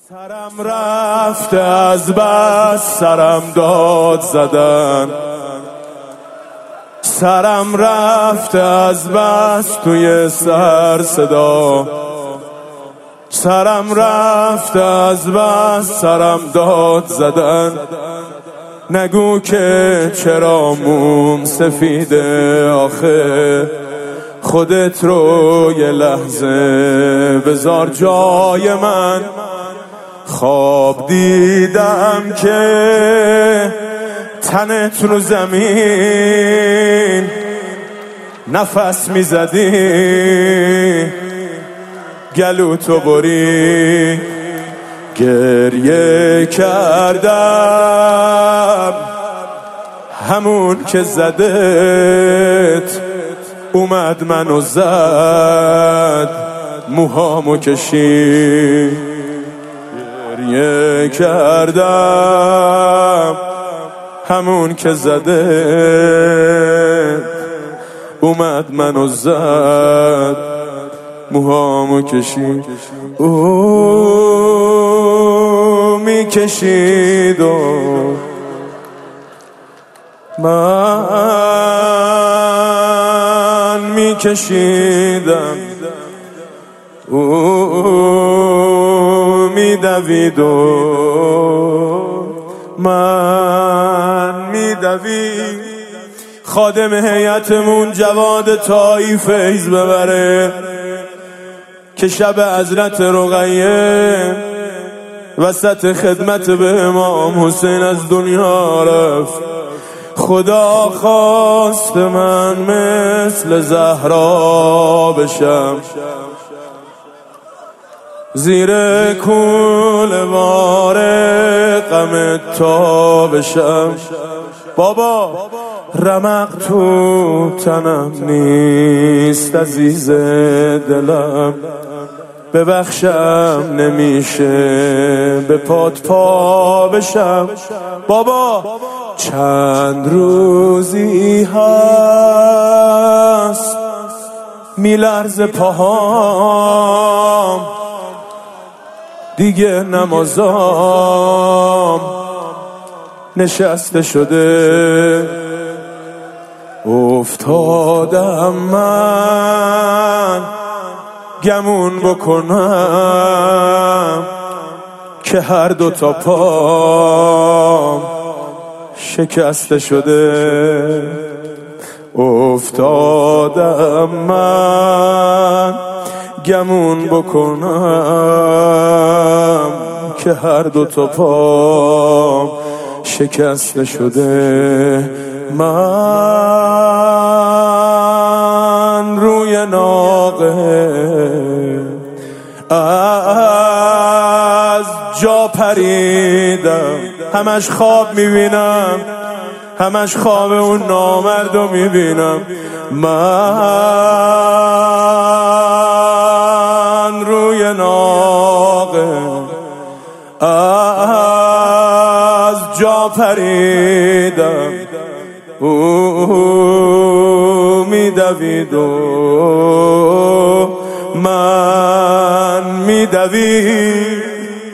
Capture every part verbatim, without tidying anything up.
سرم رفته از بس سرم داد زدن، سرم رفته از بس توی سر صدا، سرم رفته از بس سرم داد زدن. نگو که چرا موم سفیده، آخه خودت رو یه لحظه بذار جای من. خواب دیدم که تنت رو زمین نفس میزدی، گلوتو بری گریه کردم. همون که زدت اومد منو زد، موهامو کشید گریه کردم. همون که زدت اومد منو زد، موهامو کشید. او میکشید و من میکشیدم، او میدوید و من میدوید. خادم هیئتمون جواد طایی فیض ببره که شب حضرت رقیه وسط خدمت به امام حسین از دنیا رفت. خدا خواست من مثل زهرا بشم، زیر کوله وار غم تا بشم. بابا رمق تو تنم نیست عزیز دلم، ببخشم نمیشه به پات پا بشم. بابا چند روزی هست میلرزه پاهام، دیگه نمازام نشسته شده. افتادم من گمون بکنم که هر دو تا پام شکسته شده. افتادم من گمون بکنم که هر دو تا پام شکسته شده. من روی ناقه از جا پریدم، همش خواب میبینم، همش خواب اون نامردو میبینم. من روی ناقه از جا پریدم، او میدوید و من میدوید.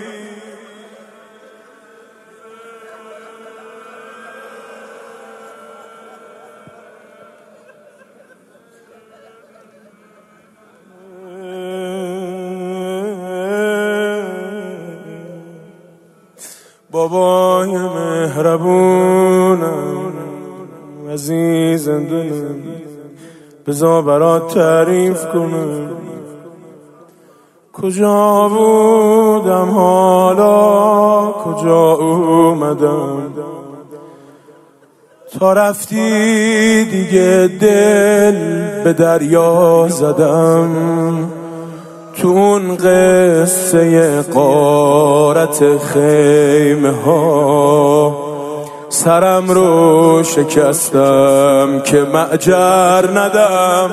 بابای مهربونم عزیز دلم، بذار برات تعریف کنم کجا بودم حالا کجا اومدم. تا رفتی دیگه دل به دریا زدم، تو اون قصه غارت خیمه ها سرم رو شکستم که مأجر ندم.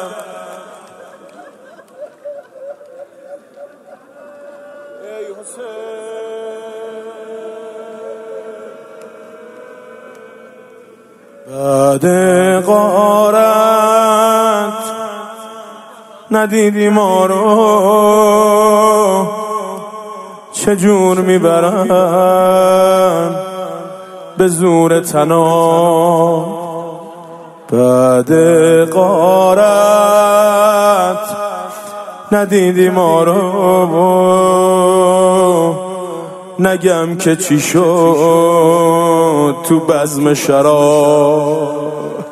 بعد غارت ندیدی ما رو، چجور میبرن به زور تنام بعد غارت ندیدی ما رو نگم که چی شد تو بزم شراب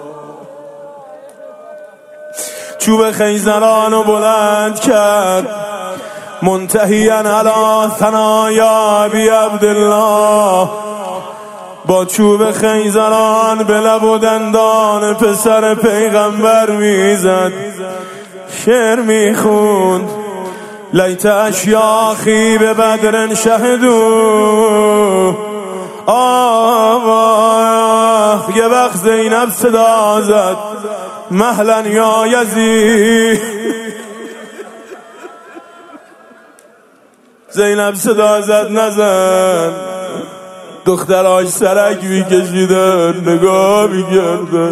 چوب خیزرانو بلند کرد منتهیاً علی ثنایا ابی عبدالله با چوب خیزران به لب و دندان پسر پیغمبر میزد شعر میخوند لیت اشیاخی به بدر شهدو آه یه وقت زینب صدا زد مهلا یا یزید زینب صدا زد نزن دختراش سرک میکشیدن نگاه میکردن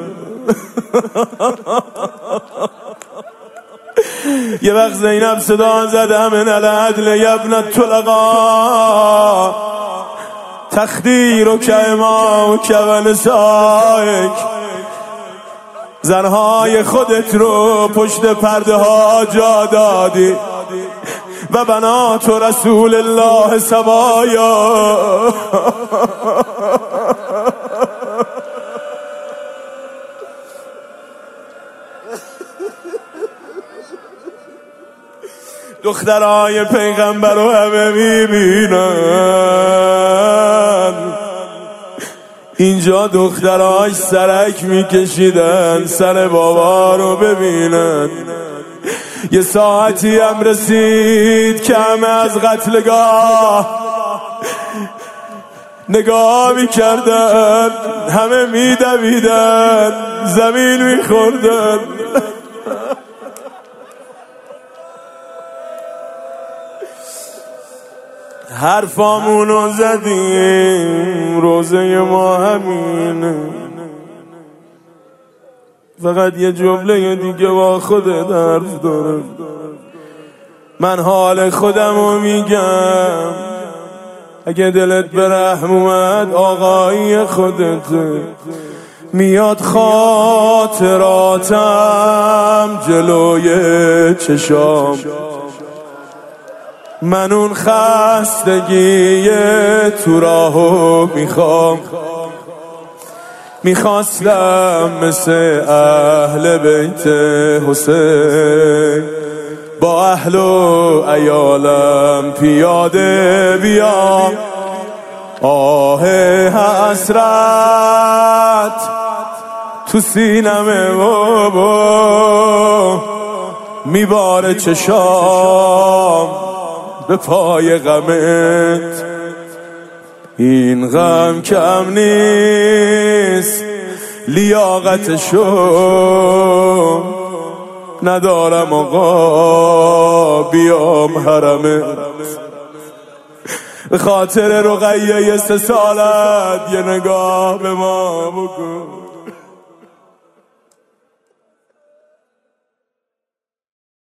یه وقت زینب صدا زد من العدل یبن طلقا تخدیر و کما و کون سایک زنهای خودت رو پشت پرده ها جا دادی و بنات رسول الله سبایا دخترای پیغمبر رو همه میبینن اینجا دختراش سرک میکشیدن سر بابا رو ببینن یه ساعتی هم رسید که همه از قتلگاه نگاه میکردن همه میدویدن زمین میخوردن حرفامونو زدیم روزه ما همینه فقط یه جمله دیگه با خودت حرف داره من حال خودمو میگم اگه دلت به رحم اومد آقایی خودته میاد خاطراتم جلوی چشام من اون خستگی تو راهو میخوام میخواستم مثل اهل بیت حسین با اهل و عیالم پیاده بیام آه حسرت تو سینمه بابا میباره چشام به پای غمت این غم کم نیست لیاقتشو ندارم آقا بیام حرمت به خاطر رقیه سه سالت یه نگاه به ما بکن